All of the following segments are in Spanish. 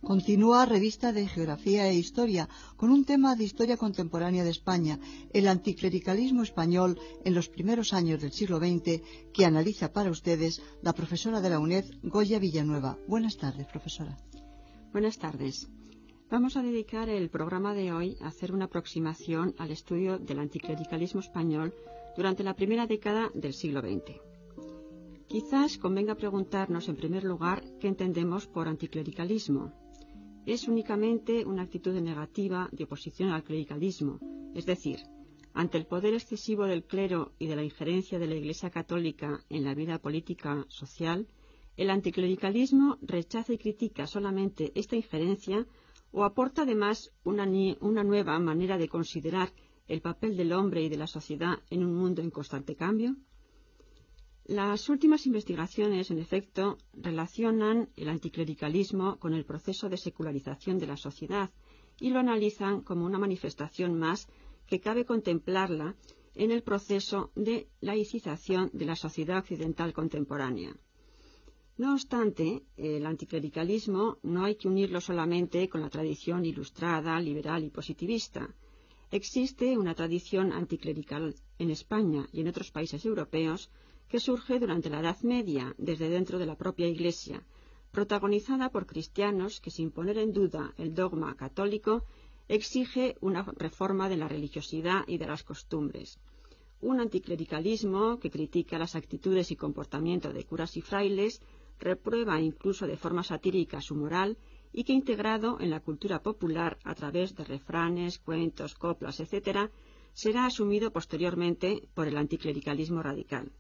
Continúa Revista de Geografía e Historia con un tema de historia contemporánea de España, el anticlericalismo español en los primeros años del siglo XX, que analiza para ustedes la profesora de la UNED, Goya Villanueva. Buenas tardes, profesora. Buenas tardes. Vamos a dedicar el programa de hoy a hacer una aproximación al estudio del anticlericalismo español durante la primera década del siglo XX. Quizás convenga preguntarnos en primer lugar qué entendemos por anticlericalismo. Es únicamente una actitud negativa de oposición al clericalismo, es decir, ante el poder excesivo del clero y de la injerencia de la Iglesia Católica en la vida política social, el anticlericalismo rechaza y critica solamente esta injerencia o aporta además una nueva manera de considerar el papel del hombre y de la sociedad en un mundo en constante cambio. Las últimas investigaciones, en efecto, relacionan el anticlericalismo con el proceso de secularización de la sociedad y lo analizan como una manifestación más que cabe contemplarla en el proceso de laicización de la sociedad occidental contemporánea. No obstante, el anticlericalismo no hay que unirlo solamente con la tradición ilustrada, liberal y positivista. Existe una tradición anticlerical en España y en otros países europeos que surge durante la Edad Media, desde dentro de la propia Iglesia, protagonizada por cristianos que, sin poner en duda el dogma católico, exige una reforma de la religiosidad y de las costumbres. Un anticlericalismo que critica las actitudes y comportamiento de curas y frailes, reprueba incluso de forma satírica su moral y que, integrado en la cultura popular a través de refranes, cuentos, coplas, etc., será asumido posteriormente por el anticlericalismo radical.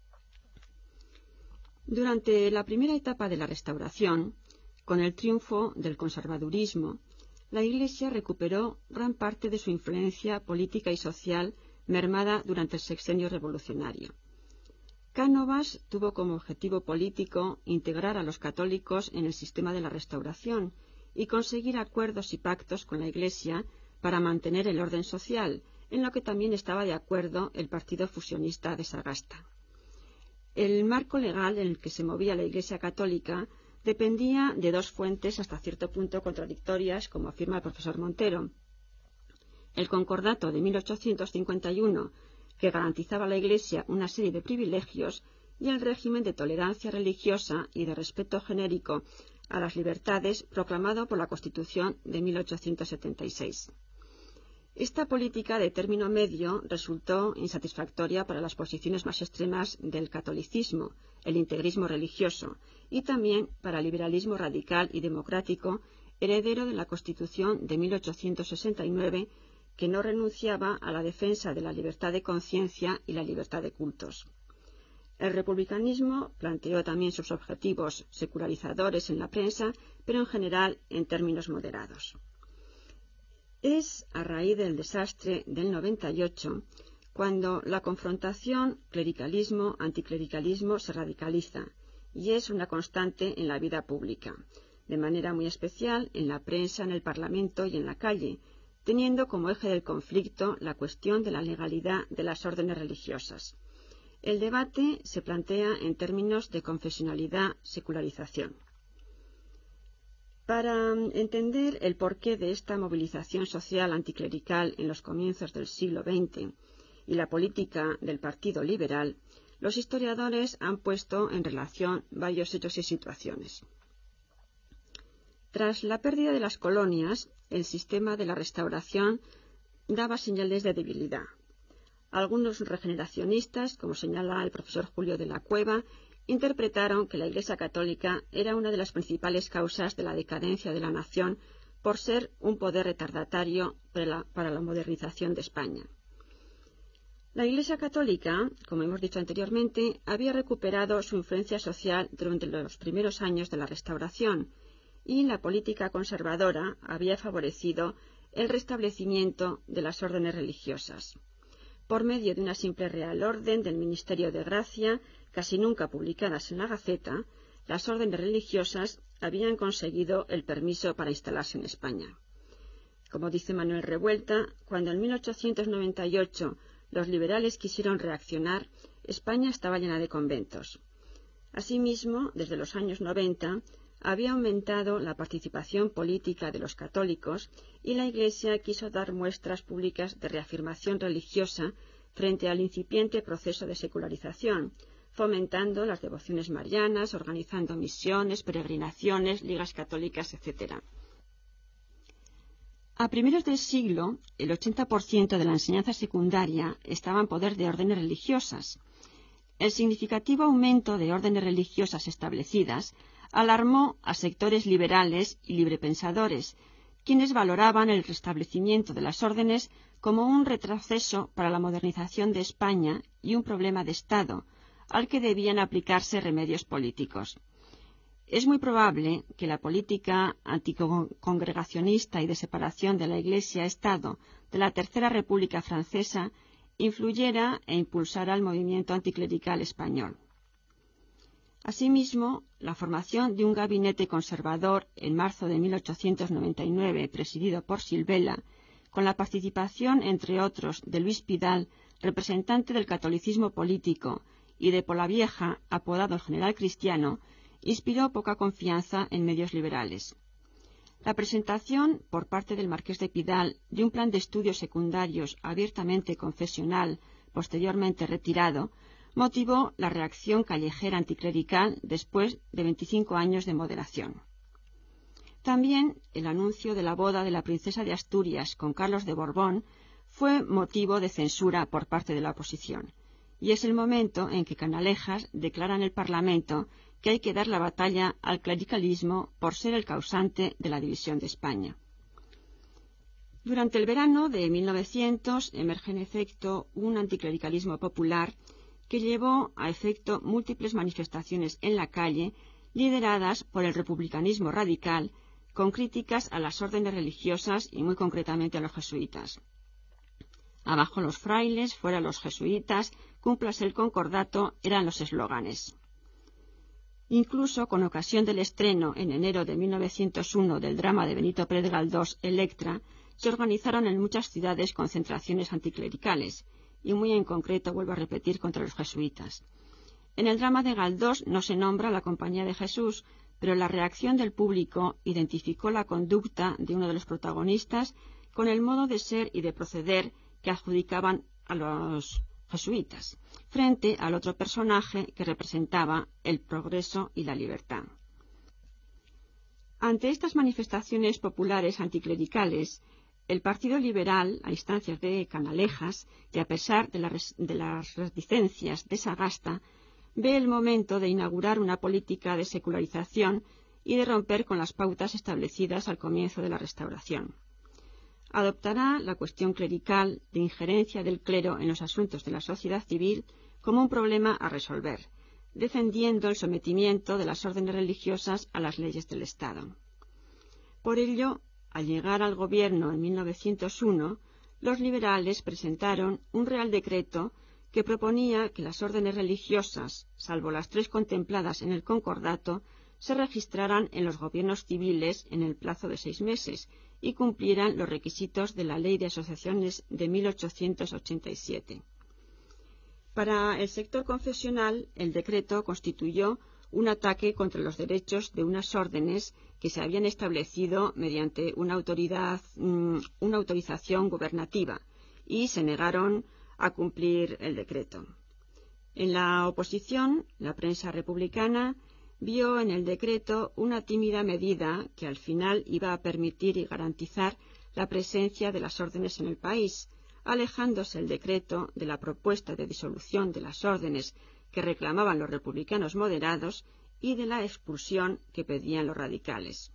Durante la primera etapa de la Restauración, con el triunfo del conservadurismo, la Iglesia recuperó gran parte de su influencia política y social mermada durante el sexenio revolucionario. Cánovas tuvo como objetivo político integrar a los católicos en el sistema de la Restauración y conseguir acuerdos y pactos con la Iglesia para mantener el orden social, en lo que también estaba de acuerdo el partido fusionista de Sagasta. El marco legal en el que se movía la Iglesia Católica dependía de dos fuentes hasta cierto punto contradictorias, como afirma el profesor Montero. El Concordato de 1851, que garantizaba a la Iglesia una serie de privilegios, y el régimen de tolerancia religiosa y de respeto genérico a las libertades proclamado por la Constitución de 1876. Esta política de término medio resultó insatisfactoria para las posiciones más extremas del catolicismo, el integrismo religioso, y también para el liberalismo radical y democrático, heredero de la Constitución de 1869, que no renunciaba a la defensa de la libertad de conciencia y la libertad de cultos. El republicanismo planteó también sus objetivos secularizadores en la prensa, pero en general en términos moderados. Es a raíz del desastre del 98 cuando la confrontación clericalismo-anticlericalismo se radicaliza y es una constante en la vida pública, de manera muy especial en la prensa, en el Parlamento y en la calle, teniendo como eje del conflicto la cuestión de la legalidad de las órdenes religiosas. El debate se plantea en términos de confesionalidad-secularización. Para entender el porqué de esta movilización social anticlerical en los comienzos del siglo XX y la política del Partido Liberal, los historiadores han puesto en relación varios hechos y situaciones. Tras la pérdida de las colonias, el sistema de la Restauración daba señales de debilidad. Algunos regeneracionistas, como señala el profesor Julio de la Cueva, interpretaron que la Iglesia Católica era una de las principales causas de la decadencia de la nación por ser un poder retardatario para la modernización de España. La Iglesia Católica, como hemos dicho anteriormente, había recuperado su influencia social durante los primeros años de la Restauración y la política conservadora había favorecido el restablecimiento de las órdenes religiosas. Por medio de una simple Real Orden del Ministerio de Gracia, casi nunca publicadas en la Gaceta, las órdenes religiosas habían conseguido el permiso para instalarse en España. Como dice Manuel Revuelta, cuando en 1898 los liberales quisieron reaccionar, España estaba llena de conventos. Asimismo, desde los años 90, había aumentado la participación política de los católicos y la Iglesia quiso dar muestras públicas de reafirmación religiosa frente al incipiente proceso de secularización, fomentando las devociones marianas, organizando misiones, peregrinaciones, ligas católicas, etc. A primeros del siglo, el 80% de la enseñanza secundaria estaba en poder de órdenes religiosas. El significativo aumento de órdenes religiosas establecidas alarmó a sectores liberales y librepensadores, quienes valoraban el restablecimiento de las órdenes como un retroceso para la modernización de España y un problema de Estado, al que debían aplicarse remedios políticos. Es muy probable que la política anticongregacionista y de separación de la Iglesia-Estado de la Tercera República Francesa influyera e impulsara el movimiento anticlerical español. Asimismo, la formación de un gabinete conservador en marzo de 1899, presidido por Silvela, con la participación, entre otros, de Luis Pidal, representante del catolicismo político, y de Polavieja, apodado el general cristiano, inspiró poca confianza en medios liberales. La presentación, por parte del marqués de Pidal, de un plan de estudios secundarios abiertamente confesional, posteriormente retirado, motivó la reacción callejera anticlerical después de 25 años de moderación. También el anuncio de la boda de la princesa de Asturias con Carlos de Borbón fue motivo de censura por parte de la oposición, y es el momento en que Canalejas declara en el Parlamento que hay que dar la batalla al clericalismo por ser el causante de la división de España. Durante el verano de 1900 emerge en efecto un anticlericalismo popular que llevó a efecto múltiples manifestaciones en la calle lideradas por el republicanismo radical con críticas a las órdenes religiosas y muy concretamente a los jesuitas. Abajo los frailes, fuera los jesuitas, cúmplase el concordato, eran los eslóganes. Incluso con ocasión del estreno en enero de 1901 del drama de Benito Pérez Galdós, Electra, se organizaron en muchas ciudades concentraciones anticlericales, y muy en concreto, vuelvo a repetir, contra los jesuitas. En el drama de Galdós no se nombra la Compañía de Jesús, pero la reacción del público identificó la conducta de uno de los protagonistas con el modo de ser y de proceder que adjudicaban a los jesuitas, frente al otro personaje que representaba el progreso y la libertad. Ante estas manifestaciones populares anticlericales, el Partido Liberal, a instancias de Canalejas, y a pesar de las reticencias de Sagasta, ve el momento de inaugurar una política de secularización y de romper con las pautas establecidas al comienzo de la Restauración. Adoptará la cuestión clerical de injerencia del clero en los asuntos de la sociedad civil como un problema a resolver, defendiendo el sometimiento de las órdenes religiosas a las leyes del Estado. Por ello, al llegar al gobierno en 1901, los liberales presentaron un Real Decreto que proponía que las órdenes religiosas, salvo las 3 contempladas en el concordato, se registraran en los gobiernos civiles en el plazo de 6 meses y cumplieran los requisitos de la Ley de Asociaciones de 1887. Para el sector confesional, el decreto constituyó un ataque contra los derechos de unas órdenes que se habían establecido mediante una autorización gubernativa y se negaron a cumplir el decreto. En la oposición, la prensa republicana vio en el decreto una tímida medida que al final iba a permitir y garantizar la presencia de las órdenes en el país, alejándose el decreto de la propuesta de disolución de las órdenes que reclamaban los republicanos moderados y de la expulsión que pedían los radicales.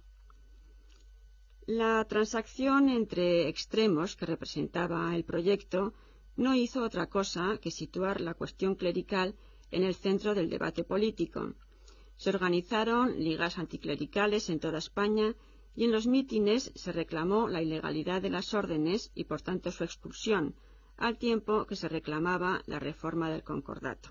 La transacción entre extremos que representaba el proyecto no hizo otra cosa que situar la cuestión clerical en el centro del debate político. Se organizaron ligas anticlericales en toda España y en los mítines se reclamó la ilegalidad de las órdenes y por tanto su expulsión, al tiempo que se reclamaba la reforma del concordato.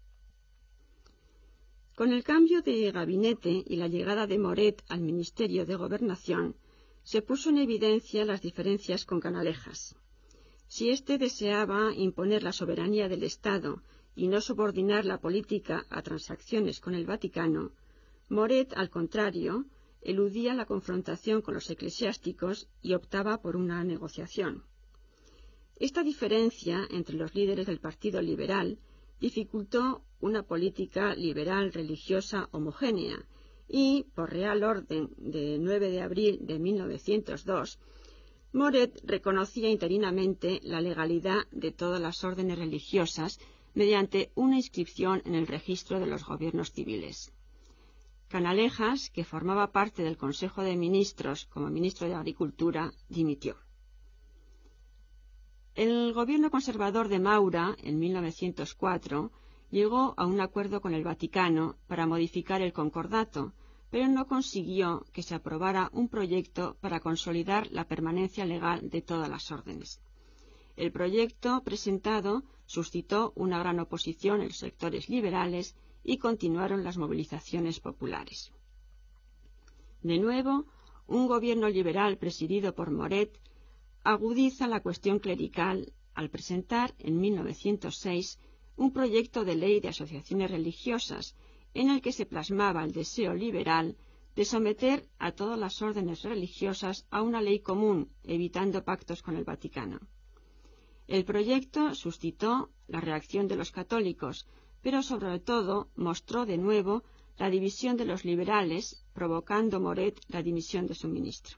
Con el cambio de gabinete y la llegada de Moret al Ministerio de Gobernación, se puso en evidencia las diferencias con Canalejas. Si éste deseaba imponer la soberanía del Estado y no subordinar la política a transacciones con el Vaticano, Moret, al contrario, eludía la confrontación con los eclesiásticos y optaba por una negociación. Esta diferencia entre los líderes del Partido Liberal dificultó una política liberal religiosa homogénea y, por Real Orden de 9 de abril de 1902, Moret reconocía interinamente la legalidad de todas las órdenes religiosas mediante una inscripción en el registro de los gobiernos civiles. Canalejas, que formaba parte del Consejo de Ministros como ministro de Agricultura, dimitió. El gobierno conservador de Maura, en 1904, llegó a un acuerdo con el Vaticano para modificar el concordato, pero no consiguió que se aprobara un proyecto para consolidar la permanencia legal de todas las órdenes. El proyecto presentado suscitó una gran oposición en los sectores liberales y continuaron las movilizaciones populares. De nuevo, un gobierno liberal presidido por Moret agudiza la cuestión clerical al presentar en 1906 un proyecto de ley de asociaciones religiosas en el que se plasmaba el deseo liberal de someter a todas las órdenes religiosas a una ley común, evitando pactos con el Vaticano. El proyecto suscitó la reacción de los católicos, pero sobre todo mostró de nuevo la división de los liberales, provocando Moret la dimisión de su ministro.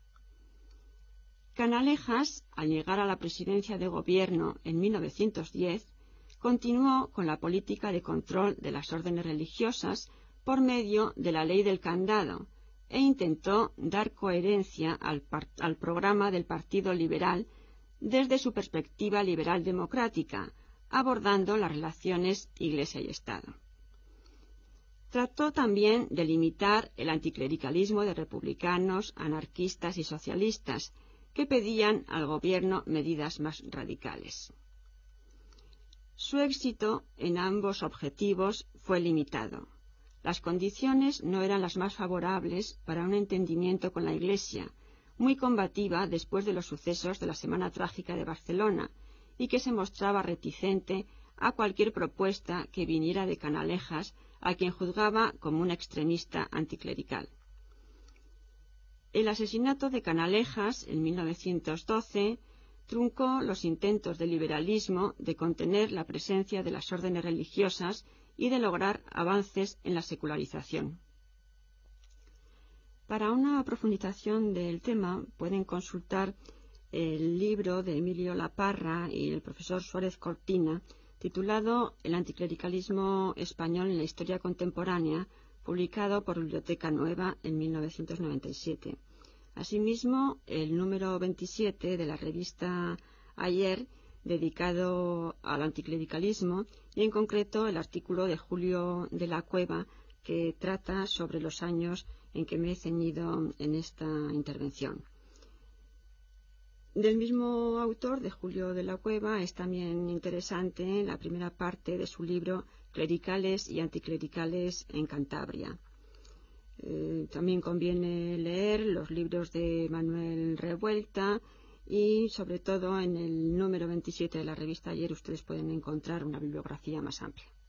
Canalejas, al llegar a la presidencia de gobierno en 1910, continuó con la política de control de las órdenes religiosas por medio de la ley del candado e intentó dar coherencia al programa del Partido Liberal desde su perspectiva liberal democrática, abordando las relaciones Iglesia y Estado. Trató también de limitar el anticlericalismo de republicanos, anarquistas y socialistas, que pedían al gobierno medidas más radicales. Su éxito en ambos objetivos fue limitado. Las condiciones no eran las más favorables para un entendimiento con la Iglesia, muy combativa después de los sucesos de la Semana Trágica de Barcelona, y que se mostraba reticente a cualquier propuesta que viniera de Canalejas, a quien juzgaba como un extremista anticlerical. El asesinato de Canalejas en 1912 truncó los intentos del liberalismo de contener la presencia de las órdenes religiosas y de lograr avances en la secularización. Para una profundización del tema pueden consultar el libro de Emilio Laparra y el profesor Suárez Cortina, titulado El anticlericalismo español en la historia contemporánea, publicado por Biblioteca Nueva en 1997. Asimismo, el número 27 de la revista Ayer, dedicado al anticlericalismo, y en concreto el artículo de Julio de la Cueva, que trata sobre los años en que me he ceñido en esta intervención. Del mismo autor, de Julio de la Cueva, es también interesante la primera parte de su libro Clericales y anticlericales en Cantabria. También conviene leer los libros de Manuel Revuelta y, sobre todo, en el número 27 de la revista Ayer ustedes pueden encontrar una bibliografía más amplia.